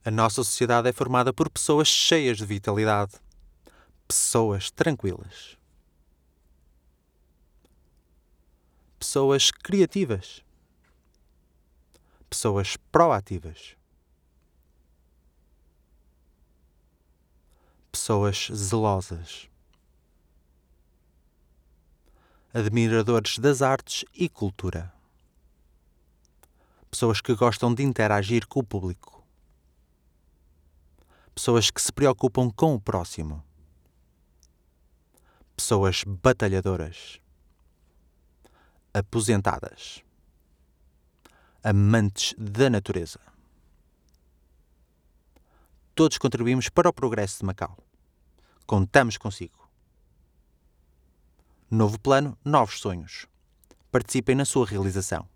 A nossa sociedade é formada por pessoas cheias de vitalidade, pessoas tranquilas, pessoas criativas, pessoas proativas, pessoas zelosas, admiradores das artes e cultura, pessoas que gostam de interagir com o público, pessoas que se preocupam com o próximo, pessoas batalhadoras, aposentadas, amantes da natureza. Todos contribuímos para o progresso de Macau. Contamos consigo. Novo plano, novos sonhos. Participem na sua realização.